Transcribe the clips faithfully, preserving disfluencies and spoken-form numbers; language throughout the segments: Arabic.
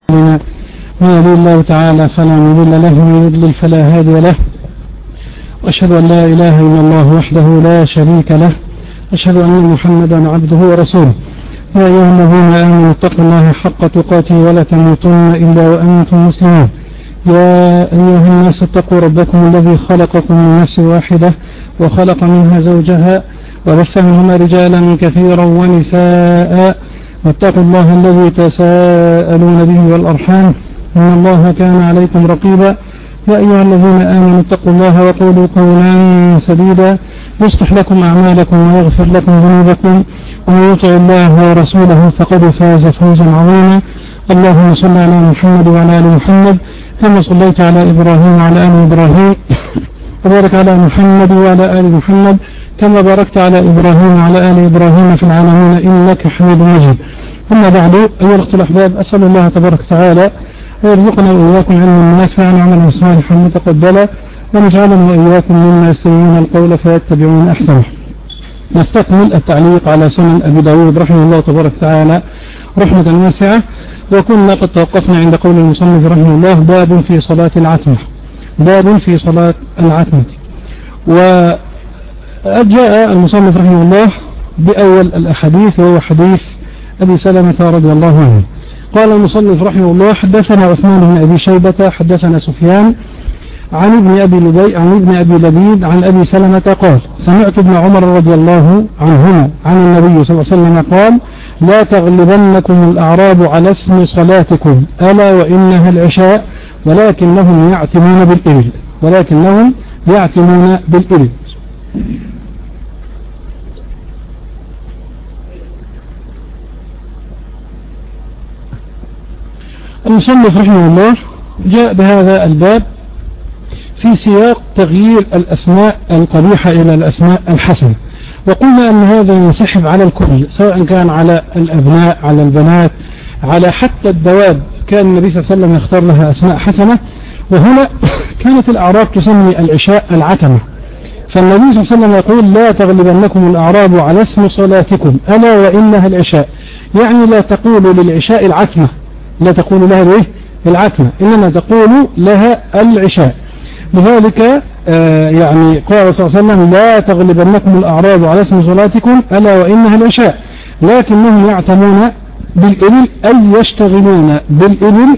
من يهدي الله تعالى فلا مضل له ومن يضلل فلا هادي له، وأشهد أن لا إله إلا الله وحده لا شريك له، أشهد أن محمدا عبده ورسوله. يا أيها الذين آمنوا اتقوا الله حق تقاته ولا تموتن إلا وأنتم مسلمون. يا أيها الناس اتقوا ربكم الذي خلقكم من نفس واحدة وخلق منها زوجها وبث منهما رجالا كثيرا ونساء، واتقوا الله الذي تساءلون به والأرحام إن الله كان عليكم رقيبا. يا أيها الذين آمنوا اتقوا الله وقولوا قولا سديدا يصلح لكم أعمالكم ويغفر لكم ذنوبكم، ومن يطع الله ورسوله فقد فاز فوزا عظيما. اللهم صل على محمد وعلى آل محمد كما صليت على إبراهيم وعلى آل إبراهيم، وبارك على محمد وعلى آل محمد كما باركت على إبراهيم وعلى آل إبراهيم في العالمين إنك حميد مجيد. أما بعد، أيها الأخوة الأحباب، أسأل الله تبارك وتعالى ويرزقنا وإياكم علما نافعا وعملا صالحا متقبلا، ونجعلنا وإياكم مما يستمعون القول فيتبعون أحسنه. نستكمل التعليق على سنن أبي داود رحمه الله تبارك وتعالى رحمة واسعة، وكنا قد توقفنا عند قول المصنف رحمه الله: باب في صلاة العتمة. باب في صلاة العتمة. وجاء المصنف رحمه الله بأول الأحاديث، وهو حديث أبي سلمة رضي الله عنه. قال المصنف رحمه الله: حدثنا عثمان بن أبي شيبة حدثنا سفيان عن ابن أبي لبيد عن ابن أبي لبيد عن أبي سلمة قال: سمعت ابن عمر رضي الله عنهما عن النبي صلى الله عليه وسلم قال: لا تغلبنكم الأعراب على اسم صلاتكم، ألا وإنها العشاء، ولكنهم يعتمون بالإبل ولكنهم يعتمون بالإبل. المصنف رحمه الله جاء بهذا الباب في سياق تغيير الأسماء القبيحة إلى الأسماء الحسنة، وقلنا أن هذا ينسحب على الكل، سواء كان على الأبناء، على البنات، على حتى الدواب. كان النبي صلى الله عليه وسلم يختار لها أسماء حسنة. وهنا كانت الأعراب تسمي العشاء العتمة، فالنبي صلى الله عليه وسلم يقول: لا تغلبنكم الأعراب على اسم صلاتكم، ألا وإنها العشاء. يعني لا تقول للعشاء العتمة، لا تقول لها الايه العتمة، إنما تقول لها العشاء. لذلك آه يعني قال صلى الله عليه وسلم: لا تغلبنكم الأعراب على اسم صلاتكم، ألا وإنها العشاء، لكنهم يعتمون بالإبل، أي يشتغلون بالإبل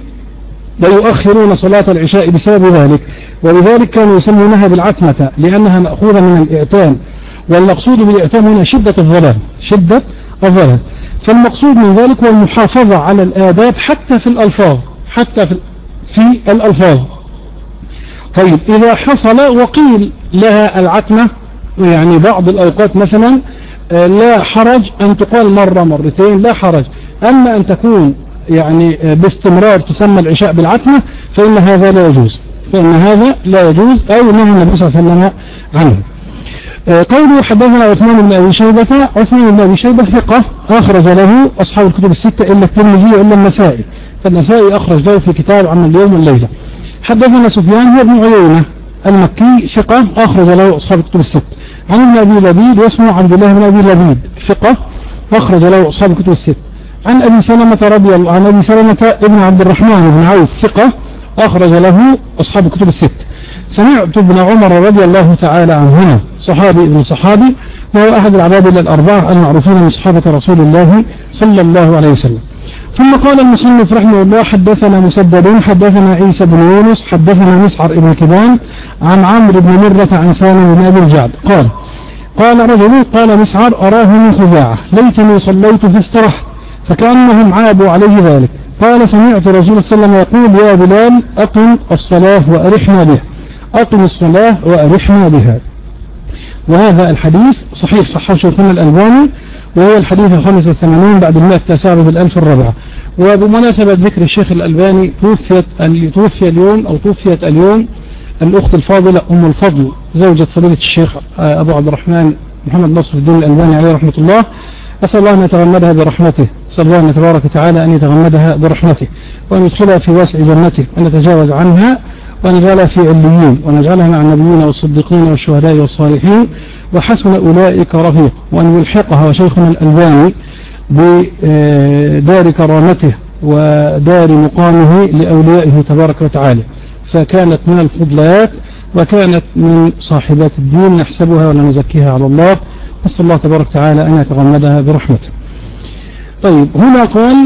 ويؤخرون صلاة العشاء بسبب ذلك. ولذلك كانوا يسمونها بالعتمة، لأنها مأخوذة من الإعتام، والمقصود بالإعتام هنا شدة الظلام شدة الظلام فالمقصود من ذلك هو المحافظة على الآداب حتى في الألفاظ حتى في, في الألفاظ. طيب، إذا حصل وقيل لها العتمة، يعني بعض الأوقات مثلا لا حرج أن تقال مرة مرتين، لا حرج. أما أن تكون يعني باستمرار تسمى العشاء بالعتمة فإن هذا لا يجوز فإن هذا لا يجوز أو نهى النبي صلى الله عليه وسلم عنه. قوله: حدثنا عثمان بن أبي شيبة. عثمان بن أبي شيبة ثقة أخرج له أصحاب الكتب الستة إلا الترمذي وإلا النسائي، فالنسائي أخرج له في كتاب عن اليوم والليلة. حدثنا سفيان هو ابن عيينة المكي ثقة أخرج له أصحاب الكتب الستة. عن ابن أبي لبيد واسمه عبد الله بن أبي لبيد ثقة أخرج له أصحاب الكتب الستة. عن أبي سلمة رضي الله عن أبي سلمة ابن عبد الرحمن بن عوف ثقة أخرج له أصحاب الكتب الستة. سمعت ابن عمر رضي الله تعالى عنهما صحابي ابن صحابي، وهو أحد العباد الأربعة المعروفين من صحابة رسول الله صلى الله عليه وسلم. ثم قال المصنف رحمه الله: حدثنا مسدد حدثنا عيسى بن يونس حدثنا مسعر بن كبان عن عمرو بن مرة عن سالم بن أبي الجعد قال: قال رجل: قال مسعر: أراه من خزاعة، ليتني صليت فاسترحت، فكأنهم عابوا عليه ذلك. قال: سمعت رسول صلى الله عليه وسلم يقول: يا بلال، أقم الصلاة وأرحنا بها أقم الصلاة وأرحنا بها. وهذا الحديث صحيح، صححه شيخنا الألباني، وهو الحديث الخامس والثمانين بعد المئة التاسعة بالألف الرابعة. وبمناسبة ذكر الشيخ الألباني، توفيت توفي اليوم أو توفيت اليوم الأخت الفاضلة أم الفضل زوجة فضيلة الشيخ أبو عبد الرحمن محمد نصر الدين الألباني عليه رحمة الله. أسأل الله أن يتغمدها برحمته، أسأل الله أن تبارك وتعالى أن يتغمدها برحمته، وأن يدخلها في واسع جنته، وأن يتجاوز عنها، وأن يجعلها في عليين، ونجعلها مع النبيين والصديقين والشهداء والصالحين، وحسن أولئك رفيق، وأن يلحقها وشيخنا الألباني بدار كرامته ودار مقامه لأوليائه تبارك وتعالى، فكانت من الفضليات وكانت من صاحبات الدين نحسبها ولا نزكيها على الله، نسأل الله تبارك وتعالى أن يتغمدها برحمته. طيب هنا قال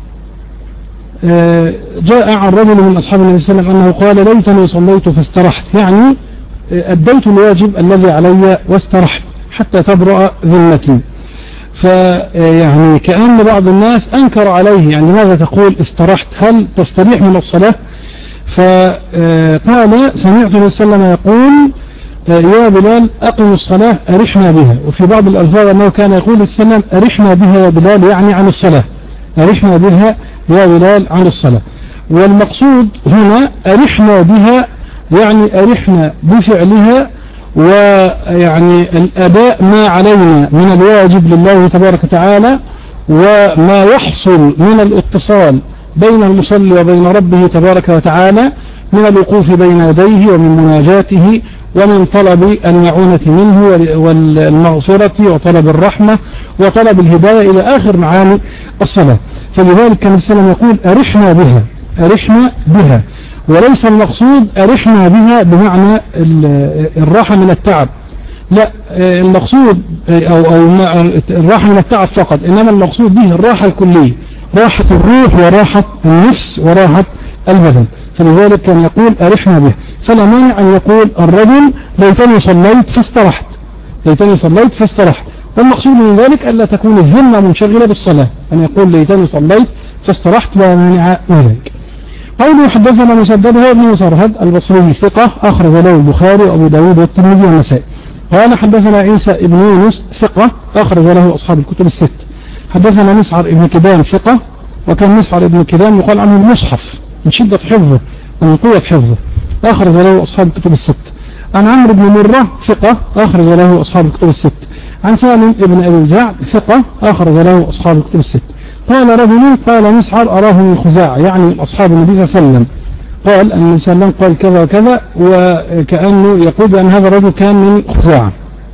جاء عن رجل من أصحاب النبي صلى الله عليه وسلم أنه قال ليتني صليت فاسترحت، يعني أديت الواجب الذي علي واسترحت حتى تبرأ ذمتي. فيعني كأن بعض الناس أنكر عليه، يعني ماذا تقول استرحت؟ هل تستريح من الصلاة؟ فقال سمعت النبي صلى الله عليه وسلم يقول يا بلال أقم الصلاة أرحنا بها. وفي بعض الألفاظ أنه كان يقول السلام أرحنا بها يا بلال، يعني عن الصلاة، أرحنا بها يا بلال عن الصلاة. والمقصود هنا أرحنا بها يعني أرحنا بفعلها، ويعني الأداء ما علينا من الواجب لله تبارك وتعالى، وما يحصل من الاتصال بين المصلي وبين ربه تبارك وتعالى من الوقوف بين يديه ومن مناجاته ومن طلب المعونة منه والمغفرة وطلب الرحمة وطلب الهداية إلى آخر معاني الصلاة. فلذلك كان السلام يقول أرحنا بها، أرحنا بها، وليس المقصود أرحنا بها بمعنى الراحة من التعب، لا، المقصود أو, أو الراحة من التعب فقط، إنما المقصود به الراحة الكلية، راحة الروح وراحة النفس وراحة البدن. فلذلك كان يقول أرحنا به. فلا مانع أن يقول الرجل ليتني صليت فاسترحت، ليتني صليت فاسترحت، والمقصود من ذلك ألا تكون الذمة منشغلة بالصلاة، أن يقول ليتني صليت فاسترحت لا مانع من ذلك. قوله حدثنا مسدد هو ابن مسرهد البصري ثقة أخرج له البخاري وأبو داود والترمذي والنسائي. قال حدثنا عيسى ابن يونس ثقة أخرج له أصحاب الكتب الست. حدثنا مسعر ابن كدام ثقة، وكان مسعر ابن كدام يقال عنه المصحف من شدة حفظه ومن قوة حفظه، أخرج له أصحاب الكتب الست. عن عمرو بن مرة ثقة أخرج له أصحاب الكتب الست. عن سالم ابن أبي الجعد ثقة أخرج له أصحاب الكتب الست. قال رجل قال مسعر أراه من خزاعة، يعني أصحاب النبي صلى الله عليه وسلم، قال أن النبي صلى الله عليه وسلم قال كذا وكذا، وكأنه يقول بأن هذا الرجل كان من خزاعة.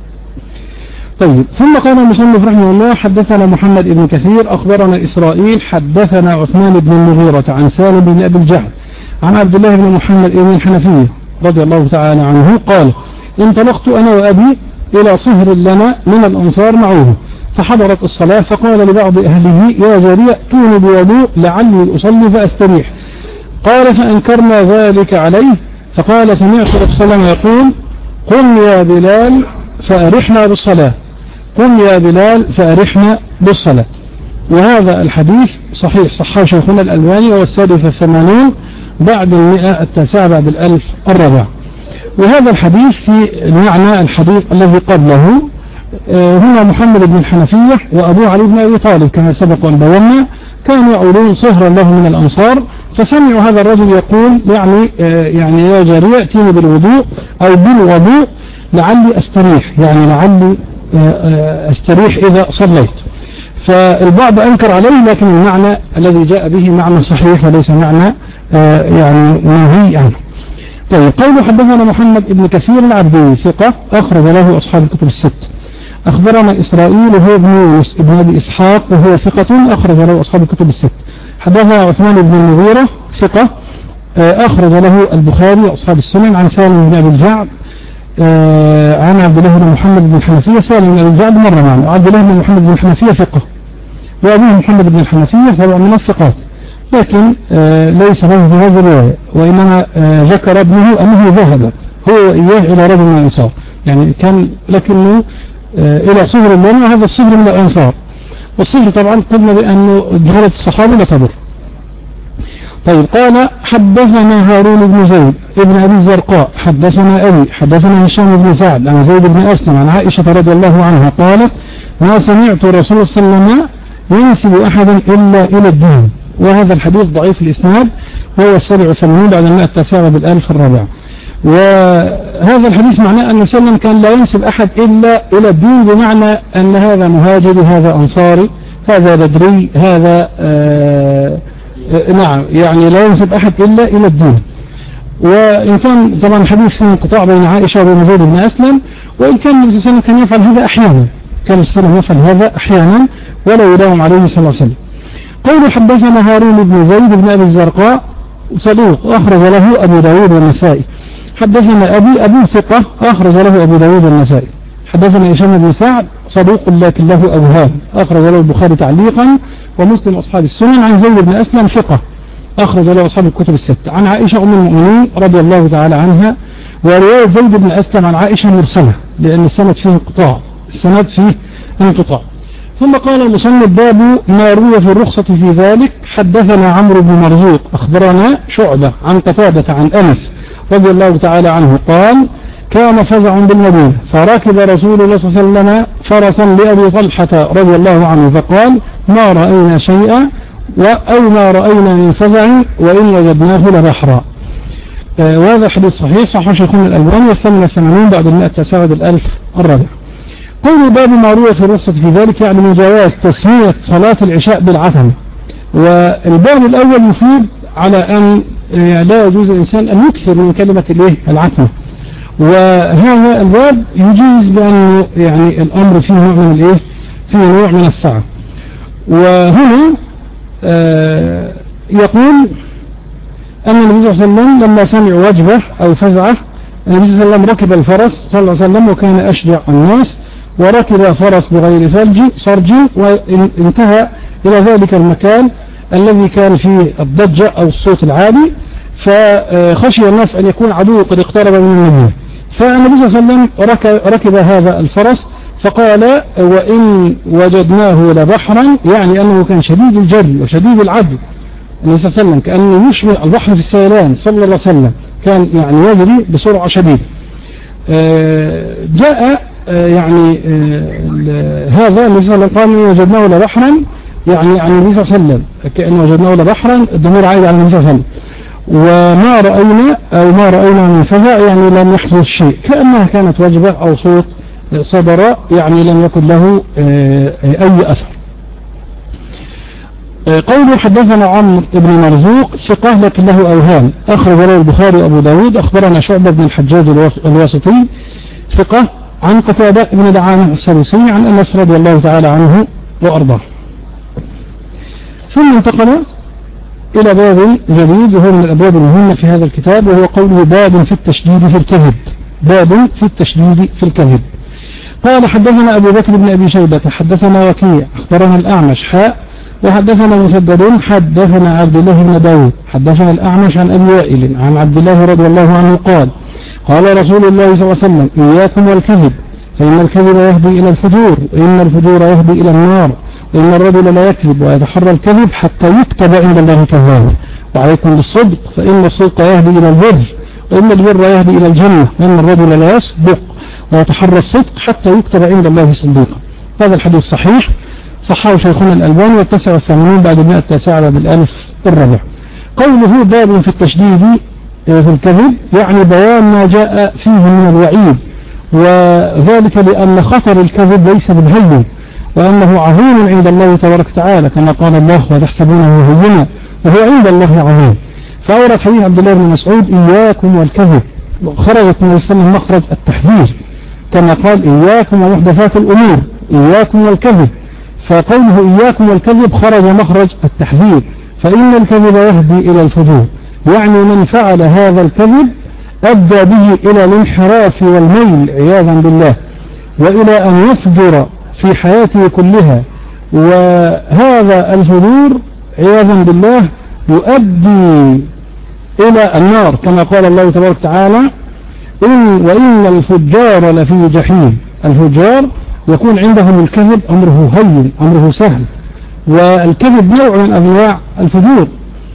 طيب ثم قال المصنف رحمه الله حدثنا محمد بن كثير أخبرنا إسرائيل حدثنا عثمان بن المغيرة عن سالم بن أبي الجعد عن عبد الله بن محمد بن الحنفية رضي الله تعالى عنه قال انطلقت أنا وأبي إلى صهر لنا من الأنصار معه، فحضرت الصلاة فقال لبعض أهله يا جارية ائتوني بوضوء لعلي أصلي فأستريح. قال فأنكرنا ذلك عليه، فقال سمعت رسول الله صلى الله عليه وسلم يقول قم يا بلال فأرحنا بالصلاة، قم يا بلال فأرحنا بالصلاة. وهذا الحديث صحيح، صححه شيخنا الألباني وهو السادس الثمانين بعد المئة التاسعة بعد الألف الرابع. وهذا الحديث في المعنى الحديث الذي قبله. هنا محمد بن الحنفية وأبو علي بن أبي طالب كما سبق أن بينا كانوا يعودون صهرا له من الأنصار، فسمعوا هذا الرجل يقول يعني يعني يا جارية ائتيني بالوضوء أو بالوضوء لعلي أستريح، يعني لعلي أستريح إذا صليت. فالبعض أنكر عليه، لكن المعنى الذي جاء به معنى صحيح وليس معنى يعني نهي عنه. طيب قوله حدثنا محمد بن كثير العبدي ثقة أخرج له أصحاب الكتب الست. أخبرنا إسرائيل وهو ابن يونس ابن أبي إسحاق وهو ثقة أخرج له أصحاب الكتب الست. حدثنا عثمان بن المغيرة ثقة أخرج له البخاري وأصحاب السنن عن سالم بن أبي الجعد عن عبد الله بن محمد بن الحنفية. سالم بن أبي الجعد مرة معنا، عبد الله بن محمد بن الحنفية ثقة، وأبوه محمد بن الحنفية طبعا من الثقات، لكن ليس له في هذه الرواية، وإنما ذكر ابنه أنه ذهب هو وإياه إلى رجل من الأنصار، يعني كان لكنه إلى صهر لنا، وهذا الصهر من الأنصار، والصهر طبعا قلنا بأنه دخلت الصحابة لا تضر. طيب قال حدثنا هارون بن زيد ابن أبي الزرقاء حدثنا أبي حدثنا هشام بن سعد عن زيد بن أسلم عن عائشة رضي الله عنها قالت ما سمعت رسول الله صلى الله عليه وسلم ينسب أحدا إلا إلى الدين. وهذا الحديث ضعيف الإسناد وهو السابع والثمانين بعد المئة التاسعة بالألف الرابع. وهذا الحديث معناه أن سلم كان لا ينسب أحد إلا إلى الدين، بمعنى أن هذا مهاجري، هذا أنصاري، هذا بدري، هذا آه نعم، يعني لا ينسب أحد إلا إلى الدين. وإن كان طبعا الحديث فيه انقطاع بين عائشة وبين زيد بن أسلم، وإن كان النبي صلى الله عليه وسلم كان يفعل هذا أحيانا، كان النبي صلى الله عليه وسلم يفعل هذا أحيانا ولا يداوم عليه صلى الله عليه وسلم. قول حدثنا هارون بن زيد بن أبي الزرقاء صدوق أخرج له أبو داود والنسائي. حدثنا أبي أبو ثقة أخرج له أبو داود والنسائي. حدثنا هشام بن سعد صدوق لكن له أوهام أخرج له البخاري تعليقا ومسلم أصحاب السنن. عن زيد بن أسلم ثقة أخرج له أصحاب الكتب الستة. عن عائشة أم المؤمنين رضي الله تعالى عنها. ورواية زيد بن أسلم عن عائشة مرسلة لأن السند فيه انقطاع السند فيه انقطاع. ثم قال المصنف باب ما روي في الرخصة في ذلك. حدثنا عمرو بن مرزوق أخبرنا شعبة عن قتادة عن أنس رضي الله تعالى عنه قال كان فزع بالمدينة فركب رسول الله صلى الله عليه وسلم فرسا لأبي طلحة رضي الله عنه فقال ما رأينا شيئا أو ما رأينا من فزع وإن وجدناه لبحرا. آه وهذا حديث صحيح صحيح شيخنا الألباني والثمن الثمانون بعد المئة التاسعة الألف الرابع. قول باب ما روي في الرخصة في ذلك يعني من جواز تسمية صلاة العشاء بالعتمة. والباب الأول يفيد على أن لا يجوز الإنسان أن يكثر من كلمة الإيه العتمة. وهذا الباب يجيز بأن يعني الأمر فيه نوع من الإيه فيه نوع من السعة. وهنا آه يقول أن النبي صلى الله عليه وسلم لما سمع وجبة أو فزعة النبي صلى الله عليه وسلم ركب الفرس صلى الله عليه وسلم وكان أشجع الناس وركب فرس بغير سرج سرج وانتهى إلى ذلك المكان الذي كان فيه الضجة أو الصوت العالي فخشي الناس أن يكون عدو قد اقترب من النبي. فالنبي صلى الله عليه وسلم ركب, ركب هذا الفرس فقال وإن وجدناه لبحرا يعني أنه كان شديد الجري وشديد العدو. النبي صلى الله عليه وسلم كأنه يشبه البحر في السيلان صلى الله عليه وسلم كان يعني يجري بسرعة شديدة. جاء يعني هذا النبي صلى الله عليه وسلم وجدناه لبحرا يعني عن النبي صلى الله عليه وسلم كأن وجدناه لبحرا الضمير عائد على النبي صلى الله عليه وسلم. وما رأينا أو ما رأينا من فزع يعني لم يحدث شيء كأنها كانت وجبة أو صوت صدر يعني لم يكن له أي أثر. قوله حدثنا عمرو بن مرزوق ثقة لكن له أوهام أخرج له البخاري وأبو داود. أخبرنا شعبة بن الحجاج الواسطي ثقة عن قتادة بن دعامة السدوسي عن أنس رضي الله تعالى عنه وأرضاه. ثم انتقل إلى باب جديد وهو من الأبواب المهمة في هذا الكتاب وهو قوله باب في التشديد في الكذب. باب في التشديد في الكذب. قال حدثنا أبو بكر بن أبي شيبة حدثنا وكيع أخبرنا الأعمش حاء وحدثنا مسدد حدثنا عبد الله بن داود حدثنا الأعمش عن أبي وائل عن عبد الله رضي الله عنه قال قال رسول الله صلى الله عليه وسلم إياكم والكذب فإن الكذب يهدي إلى الفجور وإن الفجور يهدي إلى النار وإن الرجل لا يكذب ويتحرى الكذب حتى يكتب عند الله كذابا وعليكم بالصدق فإن الصدق يهدي إلى البر وإن البر يهدي إلى الجنة وإن الرجل لا يصدق ويتحرى الصدق حتى يكتب عند الله صديقا. هذا الحديث صحيح صححه شيخنا الألباني والتسع والثمانين بعد المئة التاسعة بالألف الرابع. قوله باب في التشديد في الكذب يعني بيان ما جاء فيه من الوعيد وذلك لأن خطر الكذب ليس بالهين وأنه عظيم عند الله تبارك وتعالى كما قال الله وتحسبونه هينا وهو عند الله عظيم. فأورد حديث عبد الله بن مسعود إياكم والكذب خرجت من السنة مخرج التحذير كما قال إياكم ومحدثات الأمور إياكم والكذب. فقوله إياكم والكذب خرج مخرج التحذير فإن الكذب يهدي إلى الفجور يعني من فعل هذا الكذب أدى به إلى الانحراف والميل عياذا بالله وإلى أن يفجر في حياته كلها وهذا الفجور عياذا بالله يؤدي إلى النار كما قال الله تبارك وتعالى إن وإن الفجار لفي جحيم. الفجار يكون عندهم الكذب أمره هين أمره سهل والكذب نوع من أنواع الفجور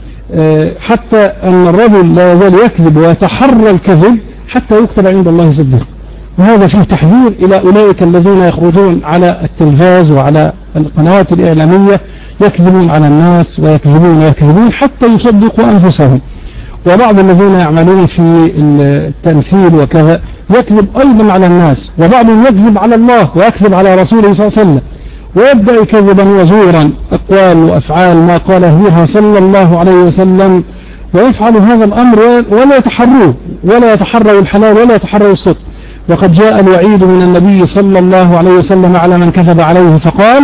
حتى أن الرجل لا يزال يكذب ويتحرى الكذب حتى يكتب عند الله صديق. وهذا فيه تحذير إلى أولئك الذين يخرجون على التلفاز وعلى القنوات الإعلامية يكذبون على الناس ويكذبون ويكذبون حتى يصدقوا أنفسهم. وبعض الذين يعملون في التمثيل وكذا يكذب أيضا على الناس وبعضهم يكذب على الله ويكذب على رسوله صلى الله عليه وسلم ويبدأ كذبا وزورا أقوال وأفعال ما قاله بها صلى الله عليه وسلم ويفعل هذا الأمر ولا يتحروا ولا يتحروا الحلال ولا يتحروا الصدق. وقد جاء الوعيد من النبي صلى الله عليه وسلم على من كذب عليه فقال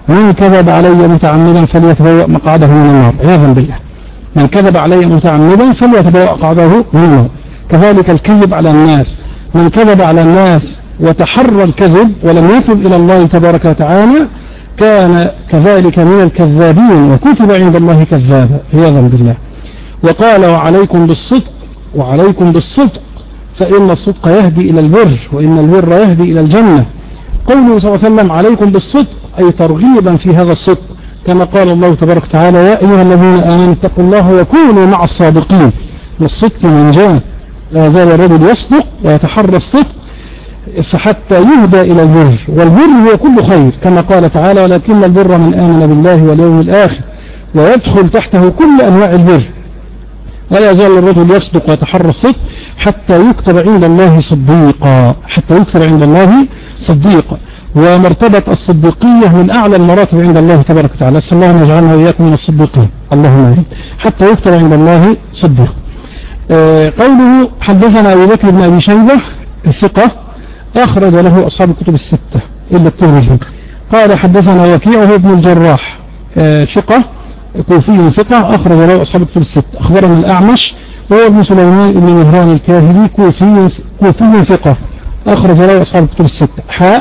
من كذب علي متعمدا فليتبوأ مقعده من النار عياذا بالله. من كذب علي متعمدا فليتبوأ مقعده من النار. كذلك الكذب على الناس، من كذب على الناس وتحرى الكذب ولم يتب إلى الله تبارك وتعالى كان كذلك من الكذابين وكتب عند الله كذابا عياذا بالله. وقال وعليكم بالصدق، وعليكم بالصدق فإن الصدق يهدي إلى البر وإن البر يهدي إلى الجنة. قوله صلى الله عليه وسلم عليكم بالصدق أي ترغيبا في هذا الصدق، كما قال الله تبارك وتعالى يا أيها الذين آمنوا اتقوا الله وكونوا مع الصادقين. والصدق من جاء لا زال الرجل يصدق ويتحرى الصدق فحتى يهدى إلى البر، والبر هو كل خير كما قال تعالى ولكن البر من آمن بالله واليوم الآخر، ويدخل تحته كل أنواع البر. ولا يزال الرجل يصدق ويتحرى الصدق حتى يكتب عند الله صديقا، حتى يكتب عند الله صديقا. ومرتبة الصديقية من أعلى المراتب عند الله تبارك وتعالى، نسأل الله أن يجعلنا وإياكم من الصديقين اللهم آمين. حتى يكتب عند الله صديق. آه قوله حدثنا أبو بكر بن أبي شيبة الثقة أخرج له أصحاب الكتب الستة إلا الترمذي. قال حدثنا وكيع بن الجراح آه ثقة كوفي ثقة أخرج له أصحاب الكتب الستة. أخبرنا الأعمش وهو ابن سليمان بن مهران الكاهلي كوفي كوفي ثقة أخرج له أصحاب الكتب الستة. حاء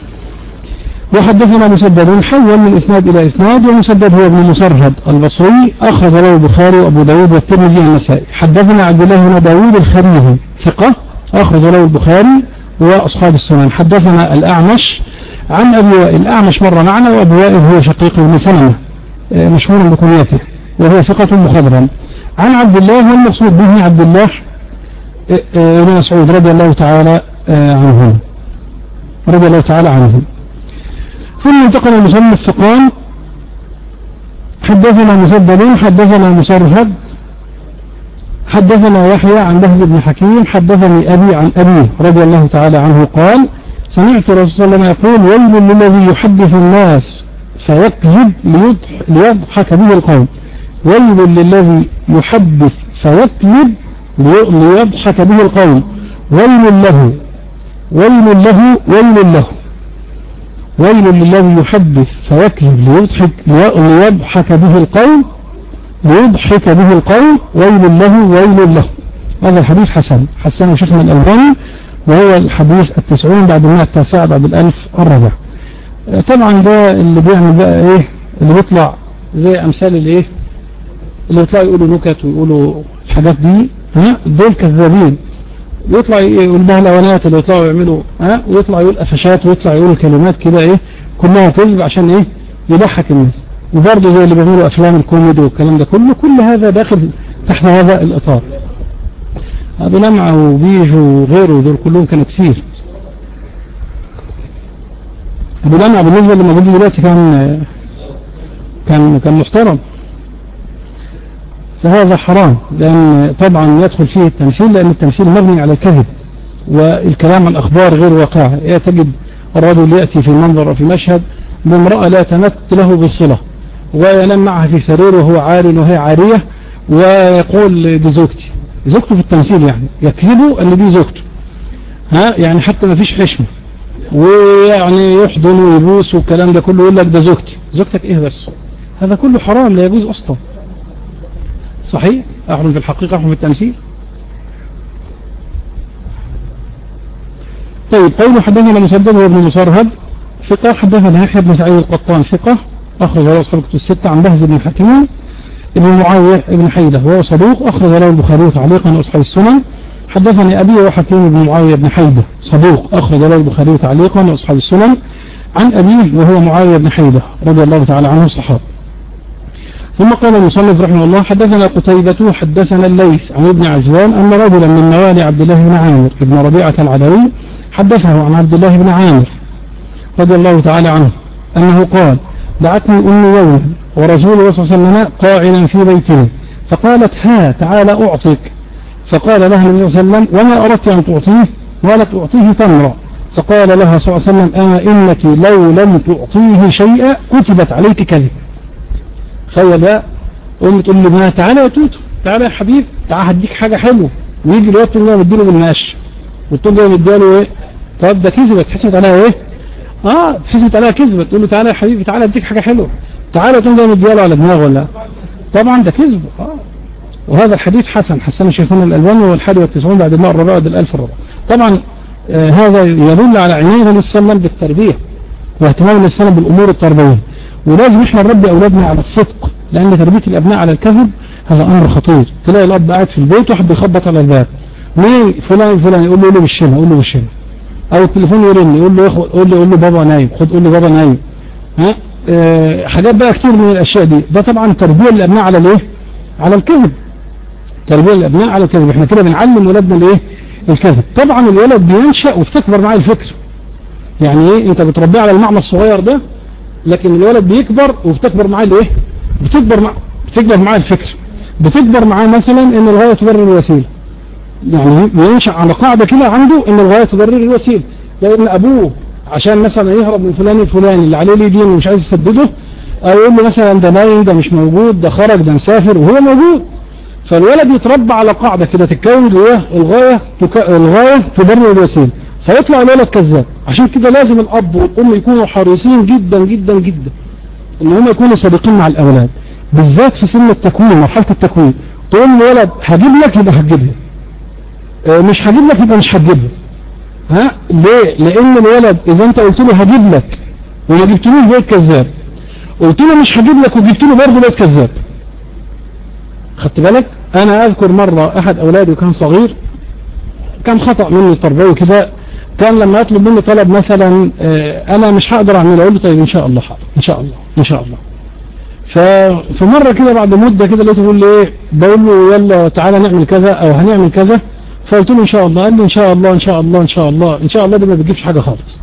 وحدثنا مسدد حول من إسناد إلى إسناد، ومسدد هو ابن مسرهد البصري أخرج له البخاري وأبو داود والترمذي والنسائي. حدثنا عبد الله بن داود الخريهي ثقة أخرج له البخاري وأصحاب السنن. حدثنا الأعمش عن أبي وائل، الأعمش مر معنا وأبو وائل هو شقيق بن سلمة مشهور بكنيته وهو ثقة مخضرم. عن عبد الله والمقصود به عبد الله بن مسعود رضي الله تعالى عنه رضي الله تعالى عنه. ثم انتقل المصنف فقال حدثنا مسدد حدثنا مسرهد حدثنا يحيى عن بهز بن حكيم حدثني أبي عن أبيه رضي الله تعالى عنه قال سمعت الرسول صلى الله عليه وسلم يقول ويل للذي يحدث الناس فيكذب ليضحك به القوم. ويل للذي يحدث فيكذب ليضحك به القوم. ويل له ويل له ويل له ويل للذي يحدث فيكذب ليضحك ليضحك به القوم ليضحك به القوم. ويل له ويل له. هذا الحديث حسن حسنه شيخنا الألباني وهو الحديث التسعون بعد المئة التاسعة بعد الألف الرابع. طبعا ده اللي بيعمل بقى ايه اللي بيطلع زي امثال الايه اللي بيطلع يقولوا نكت ويقولوا الحاجات دي ها دول كذابين. يطلع يقول بهلوانات اللي يطلعوا يعملوا ها ويطلع يقول قفشات ويطلع يقول كلمات كده ايه كلها كذب عشان ايه يضحك الناس. وبرضه زي اللي بيعملوا افلام الكوميدي والكلام ده كله كل هذا داخل تحت هذا الاطار. ابو لمعة وبيج وغيره دول كلهم كانوا كتير. ابو لمعة بالنسبة لما موجود دلوقتي كان كان كان محترم، فهذا حرام لأن طبعا يدخل فيه التمثيل لأن التمثيل مبني على الكذب والكلام عن أخبار غير واقعة. تجد الرجل يأتي في منظر أو في مشهد بامرأة لا تمت له بالصلة وينام معها في سرير وهو عار وهي عارية ويقول دي زوجتي زوجته في التمثيل يعني يكذبوا أن دي زوجته ها يعني حتى ما فيش حشمة ويعني يحضن ويبوس والكلام ده كله يقول لك ده زوجتي. زوجتك ايه بس؟ هذا كله حرام لا يجوز اصلا. صحيح احرم في الحقيقة احرم في التمثيل. طيب قوله حدثنا مسدد وابن مسرهد ثقة حدثنا يحيى بن سعيد القطان ثقة أخرج له أصحاب الكتب الستة عن بهز بن حكيم ابن معاوية ابن حيدة وهو صدوق أخرج له البخاري تعليقا وأصحاب السنن. حدثني أبي وحكيم بن معاوية بن حيدة صدوق أخرج له البخاري تعليقا وأصحاب السنن عن أبيه وهو معاوية بن حيدة رضي الله تعالى عنه الصحابة. ثم قال المصنف رحمه الله حدثنا قتيبة حدثنا الليث عن ابن عجلان أن رجلا من موالي عبد الله بن عامر بن ربيعة العدوي حدثه عن عبد الله بن عامر رضي الله تعالى عنه أنه قال دعتني أمي يوما ورسول الله صلى الله عليه وسلم قاعدا في بيته فقالت ها تعالى أعطيك. فقال لها النبي صلى الله عليه وسلم وما أردت أن تعطيه؟ قالت أعطيه تمرة. فقال لها صلى الله عليه وسلم أما إنك لو لم تعطيه شيئا كتبت عليك كذب. تخيل بقى أم تقول لي ما تعالى يا توتو تعالى يا حبيب تعالى هديك حاجة حلوة ويجي الوقت اللي مديله بالماشي وتقول له مديله ايه؟ طب ده كذبت حسبت عليها ايه؟ اه تحسبت عليها كذبة، تقول له تعالى يا حبيبي تعالى اديك حاجة حلوة، تعالى تقوم جاي مدياله على دماغه ولا طبعا ده كذب. اه وهذا الحديث حسن حسن شيخنا الألباني والحادي والتسعون بعد الماء الرابع بعد الألف الرابع. طبعا آه هذا يدل على عناية النبي صلى الله عليه وسلم بالتربية واهتمام النبي صلى الله عليه وسلم بالأمور التربوية. ولازم احنا نربي أولادنا على الصدق، لأن تربية الأبناء على الكذب هذا أمر خطير. تلاقي الأب قاعد في البيت واحد بيخبط على الباب، مين فلان فلان، يقول له يقول له بالشمع، يقول له بالشمع، أو التليفون يرن يقول له يقول له يقول له بابا نايم، خد قول له بابا نايم. ها اه حاجات بقى كتير من الأشياء دي. ده طبعا تربية الأبناء على الإيه؟ على الكذب. تربية الأبناء على الكذب. احنا كده بنعلم ولادنا الإيه؟ الكذب. طبعا الولد بينشأ وبتكبر معاه الفكر. يعني إيه؟ أنت بتربيه على المعنى الصغير ده، لكن الولد بيكبر وبتكبر معاه الإيه؟ بتكبر مع بتكبر معاه الفكر. بتكبر معاه مثلا إن الغاية تبرر الوسيلة. يعني بينشأ على قاعدة كده عنده إن الغاية تبرر الوسيلة. لأن أبوه عشان مثلا يهرب من فلان الفلاني اللي عليه ليه دين ومش عايز يسدده، أو يقول له مثلا ده نايم، ده مش موجود، ده خرج، ده مسافر، وهو موجود. فالولد يتربى على قاعدة كده تتكون جواه الغاية تك... الغاية تبرر الوسيلة، فيطلع الولد كذاب. عشان كده لازم الأب والأم يكونوا حريصين جدا جدا جدا إن هم يكونوا صادقين مع الأولاد، بالذات في سن التكوين، مرحلة التكوين. تقول الولد هجيب لك يبقى هتجيبها، اه مش هجيب لك يبقى مش هتجيبها. ها ليه؟ لأن الولد إذا أنت قلت له هجيب لك وما جبتلوش بقيت كذاب، قلت له مش هجيب لك وجبت له برضه بقيت كذاب. خدت بالك؟ أنا أذكر مرة أحد أولادي كان صغير، كان خطأ مني التربوي كده، كان لما يطلب مني طلب مثلا اه أنا مش هقدر أعمله، أقول له طيب إن شاء الله حاضر، إن شاء الله إن شاء الله. ففي مرة كده بعد مدة كده لقيته بيقول لي إيه، بقول له يلا تعالى نعمل كذا أو هنعمل كذا، فقلت له إن شاء الله. قال لي إن شاء الله إن شاء الله إن شاء الله إن شاء الله ده ما بيجيبش حاجة خالص.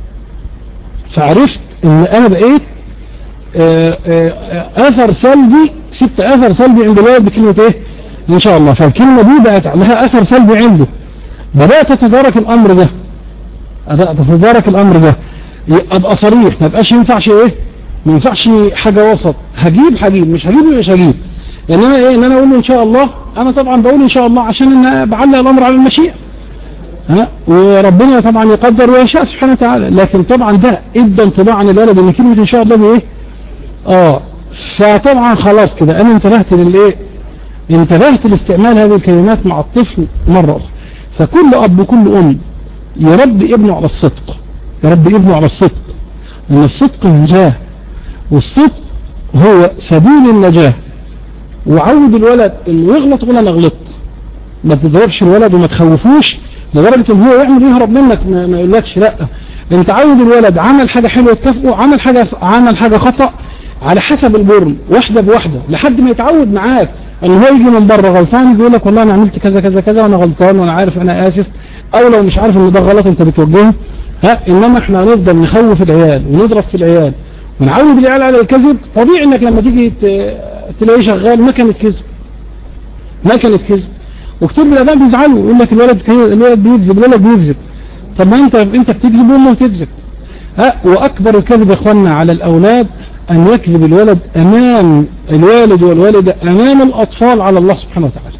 فعرفت إن أنا بقيت آآ آآ أثر سلبي، سبت أثر سلبي عند الولد بكلمة إيه إن شاء الله. فالكلمة دي بقت لها أثر سلبي عنده. بدأت أتدارك الأمر ده، بدأت أتدارك الأمر ده، أبقى صريح، ما بقاش ينفعش إيه، ما ينفعش حاجة وسط، هجيب هجيب مش هجيب مش هجيب. يعني أنا إيه إن أنا أقول له إن شاء الله، أنا طبعا بقول إن شاء الله عشان أنا بعلق الأمر على المشيئة، ها، وربنا طبعا يقدر ويشاء سبحانه وتعالى. لكن طبعا ده ادى انطباع عن الولد ان كلمة ان شاء الله بايه اه فطبعا خلاص كده انا انتبهت للايه، انتبهت لاستعمال هذه الكلمات مع الطفل مرة اخرى. فكل اب وكل ام يربي ابنه على الصدق، يربي ابنه على الصدق، لان الصدق النجاة، والصدق هو سبيل النجاة. وعود الولد انه يغلط ولا انا غلطت، ما تضربش الولد وما تخوفوش لدرجة ان هو يعمل يهرب منك، ما يقولكش لا. انت عود الولد عمل حاجة حلوة تكافئه، عمل حاجة عمل حاجة خطأ على حسب الجرم، واحدة بواحدة لحد ما يتعود معاك ان هو يجي من بره غلطان يقول لك والله انا عملت كذا كذا كذا وانا غلطان وانا عارف انا اسف، او لو مش عارف ان ده غلط انت بتوجهه. ها انما احنا هنفضل نخوف العيال ونضرب في العيال ونعود العيال على الكذب. طبيعي انك لما تيجي تلاقيه شغال ما كانت كذب، ما كانت كذب. وكتير من الاباء بيزعلوا يقول لك الولد الولد بيكذب، الولد بيكذب. طب ما انت انت بتكذب وامه بتكذب. ها واكبر الكذب يا اخواننا على الاولاد ان يكذب الولد امام الوالد والوالده امام الاطفال على الله سبحانه وتعالى،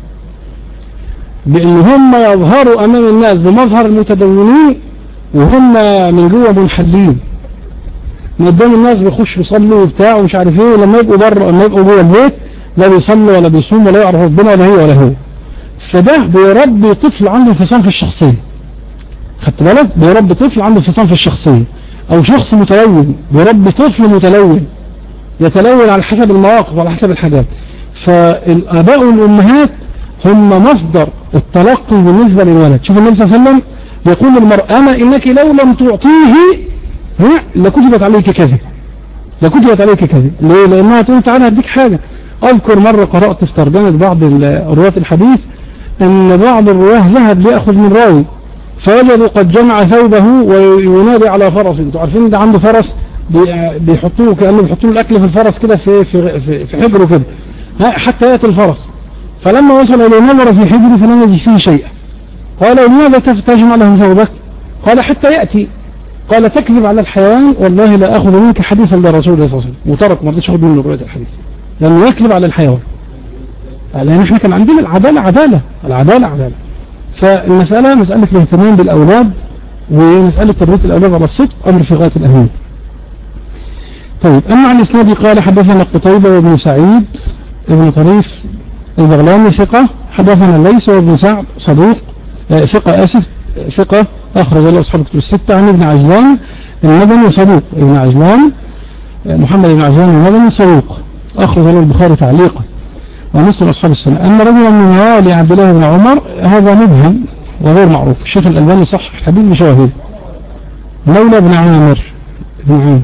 بان هم يظهروا امام الناس بمظهر المتدينين وهم من جوه منحلين، من قدام الناس بيخشوا يصلوا وبتاع ومش عارف ايه، ولما يبقوا بره لما يبقوا جوه البيت لا بيصلوا ولا بيصوم ولا يعرف ربنا ولا هي ولا هو. فده بيربي طفل عنده انفصام في الشخصية. خدت بالك؟ بيربي طفل عنده انفصام في الشخصية، او شخص متلون بيربي طفل متلون يتلون على حسب المواقف وعلى حسب الحاجات. فالاباء والامهات هم مصدر التلقي بالنسبة للولد. شوف النبي صلى الله عليه وسلم يقول للمرأة اما انك لو لم تعطيه لكتبت عليك كذب، لكتبت عليك كذب. ليه؟ لانها تقول تعالى هديك حاجة. اذكر مرة قرأت في ترجمة بعض رواة الحديث ان بعض الرواه ذهب ليأخذ من راوي فوجدوا قد جمع ثوبه وينادي على فرس. انتوا عارفين ده عنده فرس بيحطوه كأنه بيحطوه الاكل في الفرس كده في في في, في حجره كده حتى يأتي الفرس. فلما وصل الى نظر في حجره فلم يجد فيه شيئا. قال لماذا تجمع له ثوبك؟ قال حتى يأتي. قال تكذب على الحيوان والله لا اخذ منك حديثا لرسول الله صلى الله عليه وسلم. وترك ما رضيش ياخذ منه رواية الحديث لانه يكذب على الحيوان. لان احنا كان عندنا العدالة عدالة، العدالة عدالة. فالمسألة مسألة الاهتمام بالأولاد ومسألة تربية الأولاد على الصدق أمر في غاية الأهمية. طيب أما عن الإسناد قال حدثنا قتيبة وابن سعيد ابن طريف البغلاني ثقة، حدثنا ليس وابن سعد صدوق ثقة آسف ثقة أخرج له أصحاب الكتب الستة، عن ابن عجلان المدني صدوق، ابن عجلان محمد بن عجلان المدني صدوق أخرج له البخاري تعليقا ومسلم أصحاب السنة. أن رجلا من موالي عبد الله بن عمر هذا مبهم وغير معروف، الشيخ الألباني صح الحديث بشواهد. مولى بن عامر بن عامر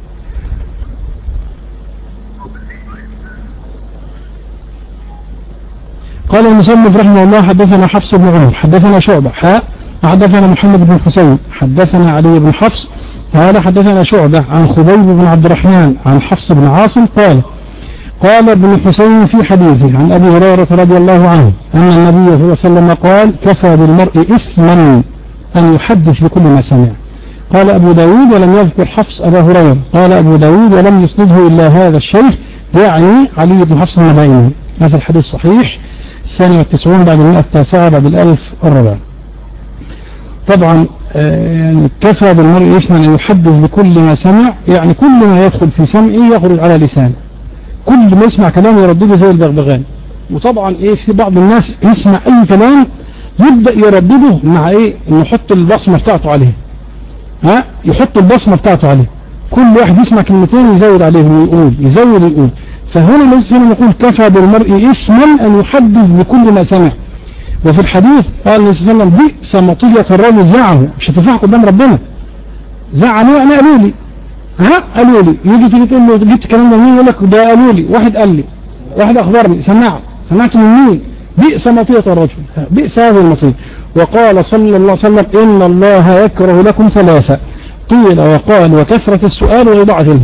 قال المصنف رحمه الله حدثنا حفص بن عمر حدثنا شعبة حاء حدثنا محمد بن حسين حدثنا علي بن حفص قال حدثنا شعبة عن خبيب بن عبد الرحمن عن حفص بن عاصم قال قال ابن حسين في حديثه عن أبي هريرة رضي الله عنه أن النبي صلى الله عليه وسلم قال كفى بالمرء إثما أن يحدث بكل ما سمع. قال أبو داود ولم يذكر حفص أبا هريرة، قال أبو داود ولم يسنده إلا هذا الشيخ يعني علي بن حفص المدائني. هذا الحديث صحيح الثاني والتسعون بعد المئة التاسعة بعد الألف الرابع. طبعا يعني كفى بالمرء إثما أن يحدث بكل ما سمع، يعني كل ما يدخل في سمعه يخرج على لسانه، كل ما يسمع كلام يردده زي البغبغان. وطبعا ايه في بعض الناس يسمع اي كلام يبدأ يردده مع ايه انه يحط البصمة بتاعته عليه، ها يحط البصمة بتاعته عليه، كل واحد يسمع كلمتين يزود عليه ويقول يزود يقول. فهنا لسه نقول كفى بالمرء إثما أن يحدث بكل ما سمع. وفي الحديث قال النبي صلى الله عليه وسلم بئس مطية الرجل زعمه، مش هتنفع قدام ربنا، زعموا يعني قالوا لي، ها قالوا لي، يجي تيجي تقول له جبت الكلام ده منين؟ يقول لك ده قالوا لي، واحد قال لي، واحد اخبرني، سمعت سمعت من مين؟ بئس مطية الرجل، بئس هذه المطية. وقال صلى الله عليه وسلم ان الله يكره لكم ثلاثة، قيل وقال وكثرة السؤال وإضاعة المال.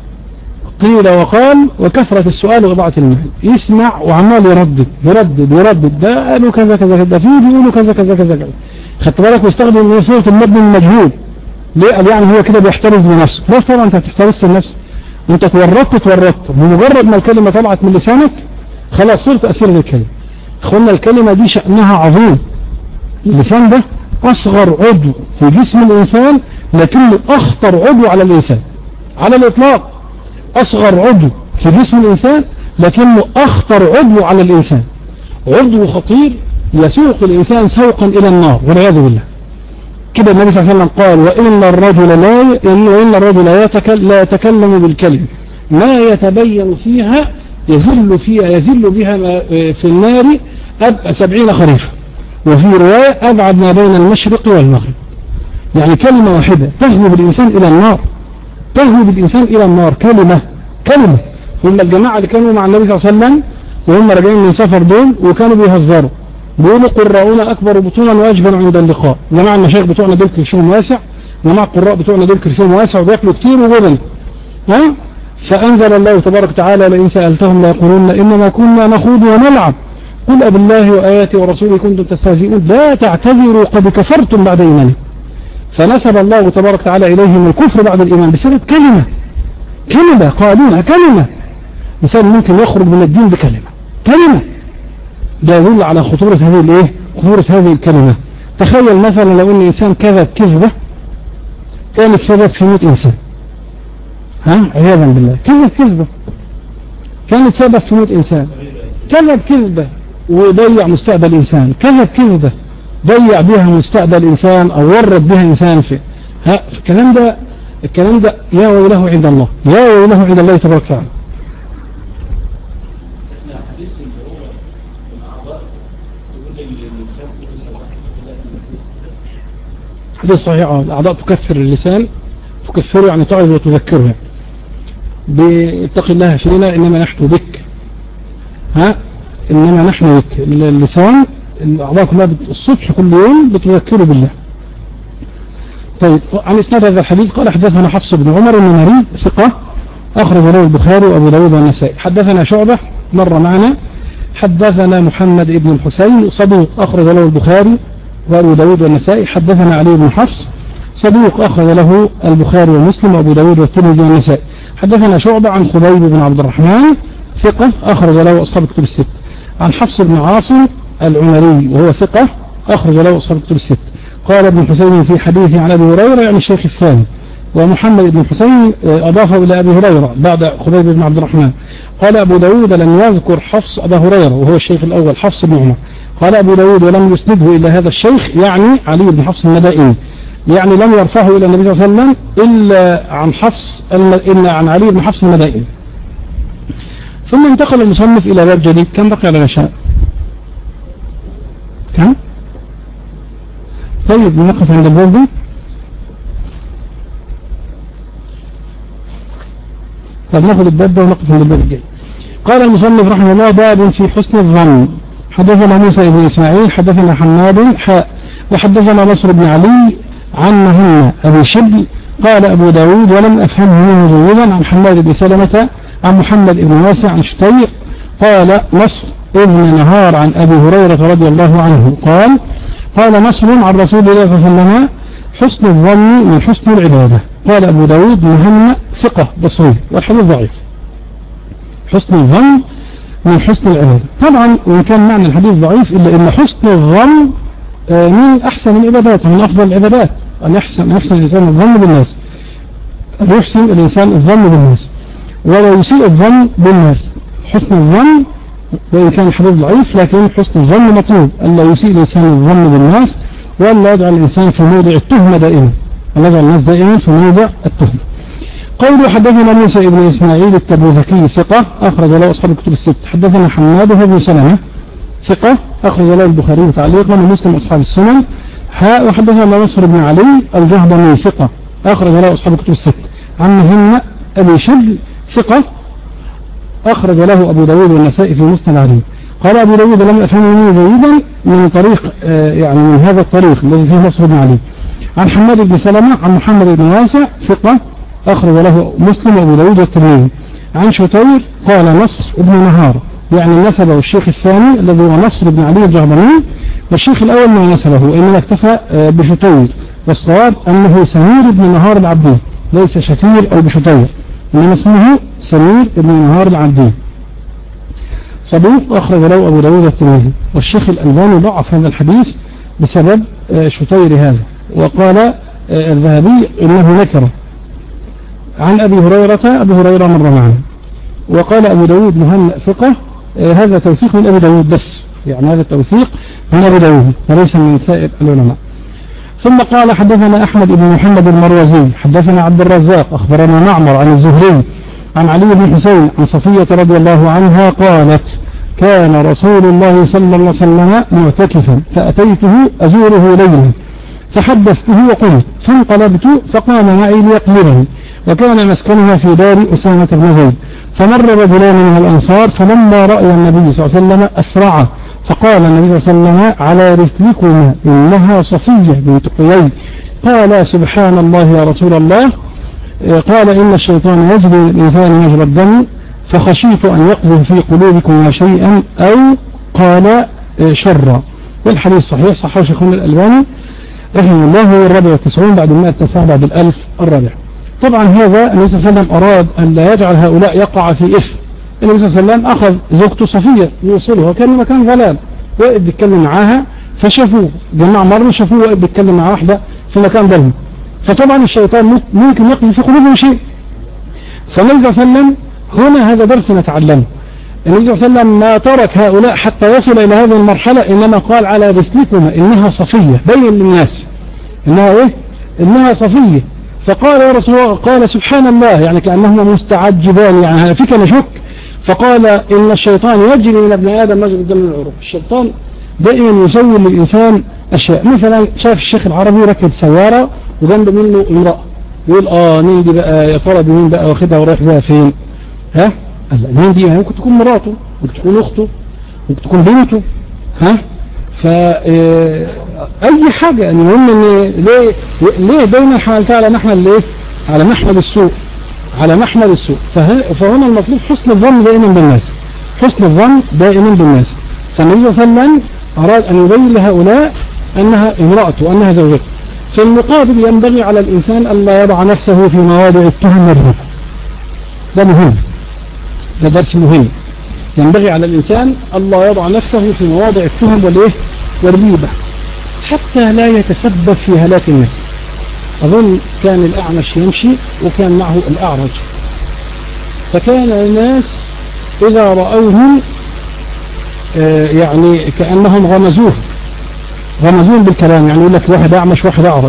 قيل وقال وكثرة السؤال وإضاعة المال، يسمع وعمال يردد يردد يردد، ده قالوا كذا كذا كذا، في بيقولوا كذا كذا كذا كذا. خدت بالك واستخدم صيغة المبني المجهول. ليه؟ قال يعني هو كده بيحترز لنفسه. لا طبعا انت بتحترز لنفسك، انت تورطت تورطت، بمجرد ما الكلمة طلعت من لسانك خلاص صرت أسير للكلمة. اخوانا الكلمة دي شأنها عظيم. اللسان ده أصغر عضو في جسم الإنسان لكنه أخطر عضو على الإنسان على الإطلاق. أصغر عضو في جسم الإنسان لكنه أخطر عضو على الإنسان، عضو خطير يسوق الإنسان سوقا إلى النار والعياذ بالله. كده النبي صلى الله عليه وسلم قال وإن الرجل لا وإن الرجل لا يتكلم, لا يتكلم بالكلمة ما يتبين فيها يزل فيها يزل بها في النار أب سبعين خريفا، وفي رواية أبعد ما بين المشرق والمغرب. يعني كلمة واحدة تهوي بالإنسان إلى النار، تهوي بالإنسان إلى النار. كلمة كلمة هم الجماعة اللي كانوا مع النبي صلى الله عليه وسلم وهم راجعين من سفر دول وكانوا بيهزروا بيقولوا قراؤنا أكبر بطونا وأجبن عند اللقاء. جماعة المشايخ بتوعنا دول كرشهم واسع، جماعة القراء بتوعنا دول كرشهم واسع وبياكلوا كتير وغبن. ها فأنزل الله تبارك وتعالى لئن سألتهم ليقولون إنما كنا نخوض ونلعب قل أبالله وآياته ورسوله كنتم تستهزئون لا تعتذروا قد كفرتم بعد إيمانكم. فنسب الله تبارك وتعالى إليهم الكفر بعد الإيمان بسبب كلمة كلمة قالوها كلمة. إنسان ممكن يخرج من الدين بكلمة كلمة، ده يدل على خطورة هذه الايه خطورة هذه الكلمة. تخيل مثلا لو ان انسان كذب كذبة كانت سبب في موت انسان، ها عياذا بالله، كذب كذبة كانت سبب في موت انسان، كذب كذبة وضيع مستقبل انسان، كذب كذبة ضيع بها مستقبل انسان او ورط بها انسان في ها الكلام ده الكلام ده يا ويله عند الله، يا ويله عند الله تبارك وتعالى. حديث صحيح، الأعضاء تكفر اللسان، تكفره يعني تعظ وتذكره. باتق الله فينا إنما نحن بك، ها إنما نحن بك. اللسان الأعضاء كلها الصبح كل يوم بتذكره بالله. طيب عن إسناد هذا الحديث قال حدثنا حفص بن عمر النمري ثقة أخرج له البخاري وأبو داود والنسائي. حدثنا شعبة مر معنا. حدثنا محمد بن الحسين صدوق أخرج له البخاري وأبو داود والنسائي. حدثنا علي بن حفص صدوق أخرج له البخاري ومسلم وأبو داود والترمذي والنسائي. حدثنا شعبة عن خبيب بن عبد الرحمن ثقة أخرج له أصحاب الكتب الست. عن حفص بن عاصم العمري وهو ثقة أخرج له أصحاب الكتب الست. قال ابن حسين في حديثه عن أبي هريرة يعني الشيخ الثاني، ومحمد بن حسين أضافه إلى أبي هريرة بعد خبيب بن عبد الرحمن. قال أبو داود لم يذكر حفص أبا هريرة وهو الشيخ الأول حفص بن عمر. قال أبو داود ولم يسنده إلى هذا الشيخ يعني علي بن حفص المدائني، يعني لم يرفعه إلى النبي صلى الله عليه وسلم إلا عن حفص إلا عن علي بن حفص المدائني. ثم انتقل المصنف إلى باب جديد. كم بقي على العشاء؟ كم؟ طيب نقف عند الباب دي. طب ناخذ الباب ده ونقف عند الباب الجاي. قال المصنف رحمه الله باب في حسن الظن. حدثنا موسى بن إسماعيل حدثنا حماد حاء وحدثنا نصر بن علي عن مهنا أبي شبل. قال أبو داود ولم أفهمه منه جيدا عن حماد بن سلمة عن محمد بن واسع عن شتير. قال نصر ابن نهار عن أبي هريرة رضي الله عنه قال قال نصر عن رسول الله صلى الله عليه وسلم حسن الظن من حسن العبادة. قال أبو داود مهنا ثقة بصري والحديث ضعيف. حسن الظن من حسن العبادة. طبعا وإن كان معنى الحديث ضعيف إلا إن حسن الظن من أحسن العبادات من أفضل العبادات. أن يحسن يحسن الإنسان الظن بالناس، أن يحسن الإنسان الظن بالناس ولا يسيء الظن بالناس. حسن الظن وإن كان الحديث ضعيف لكن حسن الظن مطلوب، أن لا يسيء الإنسان الظن بالناس وأن لا يجعل الإنسان في موضع التهمة دائما، أن يجعل الناس دائما في موضع التهمة. قول حدثنا موسى بن إسماعيل التبوذكي ثقة أخرج له أصحاب الكتب الست. حدثنا حماد بن سلمة ثقة أخرج له البخاري تعليقا ومسلم أصحاب السنن. حاء وحدثنا نصر بن علي الجهضمي ثقة أخرج له أصحاب الكتب الست. عن مهنا أبي شبل ثقة أخرج له أبو داود والنسائي في مسند علي. قال أبو داود لم أفهمه جيدا من طريق آه يعني من هذا الطريق الذي فيه نصر بن علي. عن حماد بن سلمة عن محمد بن واسع ثقة أخرج له مسلم وأبو داود والترمذي. عن شتير قال نصر ابن نهار يعني نسبه الشيخ الثاني الذي هو نصر بن علي الجهضمي، والشيخ الأول ما نسبه إنما اكتفى آه بشتير، والصواب أنه سمير بن نهار العبدي ليس شتير أو بشتير، إنما اسمه سمير بن نهار العبدي صدوق أخرج له أبو داود والترمذي. والشيخ الألباني ضعف هذا الحديث بسبب شتير هذا، وقال الذهبي إنه نكره. عن أبي هريرة أبي هريرة مر معنا. وقال أبو داود مهنا ثقة. هذا توثيق من أبي داود بس، يعني هذا التوثيق من أبي داود وليس من سائر العلماء. ثم قال حدثنا أحمد بن محمد المروزي حدثنا عبد الرزاق أخبرنا معمر عن الزهري عن علي بن حسين عن صفية رضي الله عنها قالت كان رسول الله صلى الله عليه وسلم معتكفا فأتيته أزوره ليلا فحدثته وقلت فانقلبت فقام معي ليقلبني، وكان مسكنها في دار أسامة بن زيد. فمر رجلان من الأنصار فلما رأي النبي صلى الله عليه وسلم أسرع، فقال النبي صلى الله عليه وسلم على رسلكما إنها صفية بنت حيي. قال سبحان الله يا رسول الله. قال إن الشيطان يجري الإنسان مجرى الدم فخشيت أن يقذف في قلوبكم شيئا أو قال شرا. والحديث صحيح صححه شيخنا الألباني رحمه الله هو الرابع والتسعون بعد المائة التاسعة بعد الألف الرابع. طبعا هذا النبي صلى الله عليه وسلم أراد أن لا يجعل هؤلاء يقع في إثم. النبي صلى الله عليه وسلم أخذ زوجته صفية يوصلها، كان مكان ظلام وقف بيتكلم معاها فشافوه جماعة مرة شافوه وقف بيتكلم مع واحدة في مكان ظلم، فطبعا الشيطان ممكن يقذف في قلوبهم شيء. فالنبي صلى الله عليه وسلم هنا هذا درس نتعلمه. النبي صلى الله عليه وسلم ما ترك هؤلاء حتى يصل إلى هذه المرحلة، إنما قال على رسلكما إنها صفية، بين للناس إنها إيه؟ إنها صفية. فقال يا رسول الله قال سبحان الله يعني كأنهما مستعجبان يعني فيك نشك. فقال إن الشيطان يجري من ابن آدم مجرى الدم والعروق. الشيطان دائما يسوي للإنسان أشياء. مثلا شاف الشيخ العربي ركب سيارة وجنب منه امرأة يقول آه مين دي بقى يا ترى دي مين بقى واخدها ورايح بيها فين؟ ها؟ قال مين دي؟ ممكن تكون مراته، ممكن تكون أخته، ممكن تكون بنته، ها؟ فأي حاجة يعني المهم إن ليه ليه دايما حالتها على محمل ليه؟ على محمل السوء، على محمل السوء. فهنا المطلوب حسن الظن دائما بالناس، حسن الظن دائما بالناس. فالنبي صلى الله عليه وسلم أراد أن يبين لهؤلاء أنها امرأته وأنها زوجته. في المقابل ينبغي على الإنسان أن لا يضع نفسه في مواضع التهم والريبة. ده مهم، ده درس مهم. ينبغي على الإنسان أن لا يضع نفسه في مواضع التهم والإيه والريبة. حتى لا يتسبب في هلاك الناس. أظن كان الأعمش يمشي وكان معه الأعرج، فكان الناس إذا رأوه يعني كأنهم غمزوه غمزون بالكلام، يعني يقول لك واحد أعمش واحد أعرج،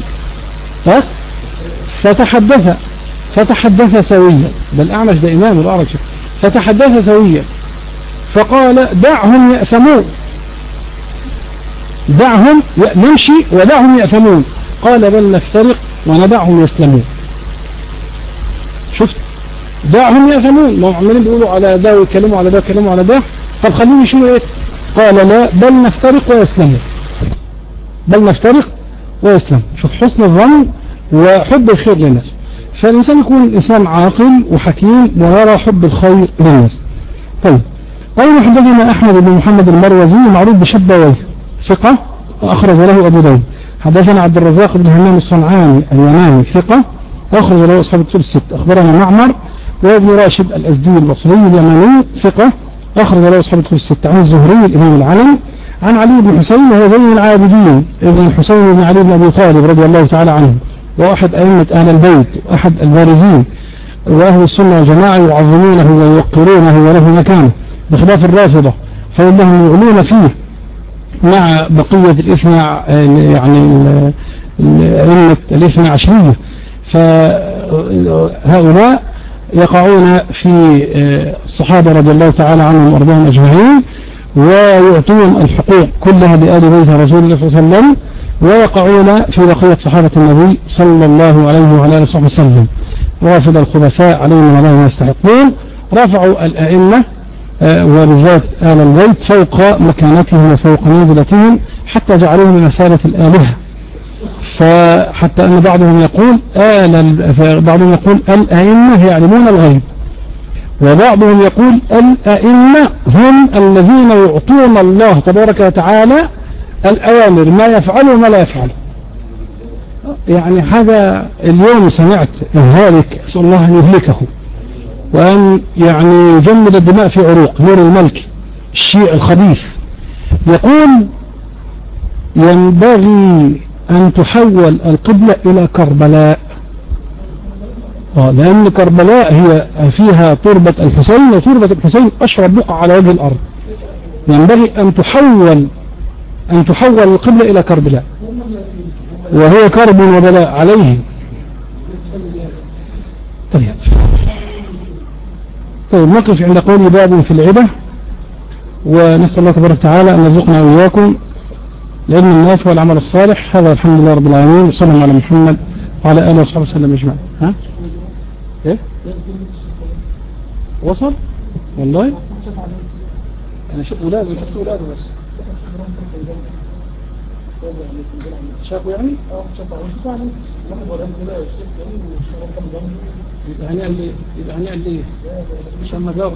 فتحدث فتحدث سويا، بل أعمش ده إمام الأعرج، فتحدث سويا فقال دعهم يأثمون، دعهم نمشي ودعهم يأثمون، قال بل نفترق وندعهم يسلمون. شفت، دعهم يأثمون، ما عمالين بيقولوا على ده ويتكلموا على ده ويتكلموا على ده، طب خليهم يشيلوا ايه؟ قال لا بل نفترق ويسلموا، بل نفترق ويسلم. شوف حسن الظن وحب الخير للناس. فالإنسان يكون إنسان عاقل وحكيم ويرى حب الخير للناس. طيب، قال حدثنا أحمد بن محمد المروزي معروف بشبويه، ثقة أخرج له أبو داود. حدثنا عبد الرزاق بن همام الصنعاني اليماني ثقة أخرج له أصحاب الكتب الست. أخبرنا معمر وابن راشد الأزدي البصري اليماني ثقة أخرج له أصحاب الكتب الست. عن الزهري الإمام العلم عن علي بن حسين وهو زين العابدين ابن الحسين بن علي بن أبي طالب رضي الله تعالى عنه، وأحد أئمة أهل البيت وأحد البارزين، وأهل السنة والجماعة يعظمونه ويوقرونه وله مكانه، بخلاف الرافضة فإنهم يغلون فيه مع بقية الإثنى يعني أئمة الاثنى عشرية. فهؤلاء يقعون في الصحابة رضي الله تعالى عنهم وأرضاهم أجمعين، ويعطون الحقوق كلها لآل بيت رسول الله صلى الله عليه وسلم، ويقعون في بقية صحابة النبي صلى الله عليه وعلى آله وصحبه وسلم. رافض الخلفاء عليهم وعلى ما يستحقون رفعوا الأئمة وبالذات آل البيت فوق مكانتهم وفوق منزلتهم، حتى جعلوهم بمثابة الآلهة. فحتى أن بعضهم يقول آل بعضهم يقول الأئمة يعلمون الغيب، وبعضهم يقول الأئمة هم الذين يعطون الله تبارك وتعالى الأوامر، ما يفعله وما لا يفعله. يعني هذا اليوم سمعت الهالك أسأل الله أن يهلكه وأن يعني يجمد الدماء في عروق نور الملك الشيء الخبيث، يقول ينبغي أن تحول القبلة إلى كربلاء، لأن كربلاء هي فيها تربة الحسين، وتربة الحسين أشرب بقعة على وجه الأرض. ينبغي أن تحول أن تحول القبلة إلى كربلاء، وهو كرب وبلاء عليه. طيب طيب نقف عند قول باب في العدة، ونسأل الله تبارك وتعالى أن يرزقنا وإياكم العلم النافع والعمل الصالح. هذا الحمد لله رب العالمين، وصلى الله على محمد وعلى آله وصحبه وسلم أجمعين. ها؟ إيه؟ وصل؟ والله؟ أنا شفت أولاده شفت أولاده بس. شافوا يعني؟ اه شافوا شافوا يعني يبقى هنعمل ايه؟ يبقى هنعمل ايه؟ عشان نجاوب.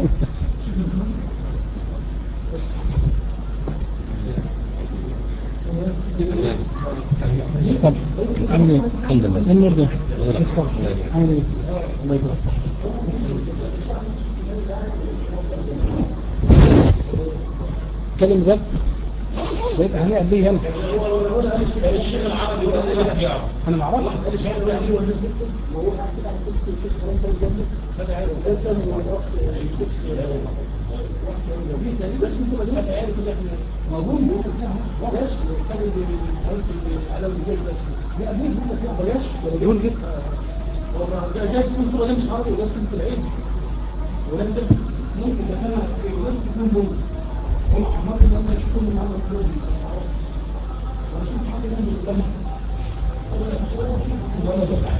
طب عامل ايه؟ الحمد لله. النور ده عامل ايه؟ الله يبارك. كلم بجد. يبقى هنعمل ايه هنا؟ انا ما اعرفش. ممكن بس انا تكون بوم هم عمال لما يشوفوا من هذا الكلام ولا شوف حاجه من الدم ولا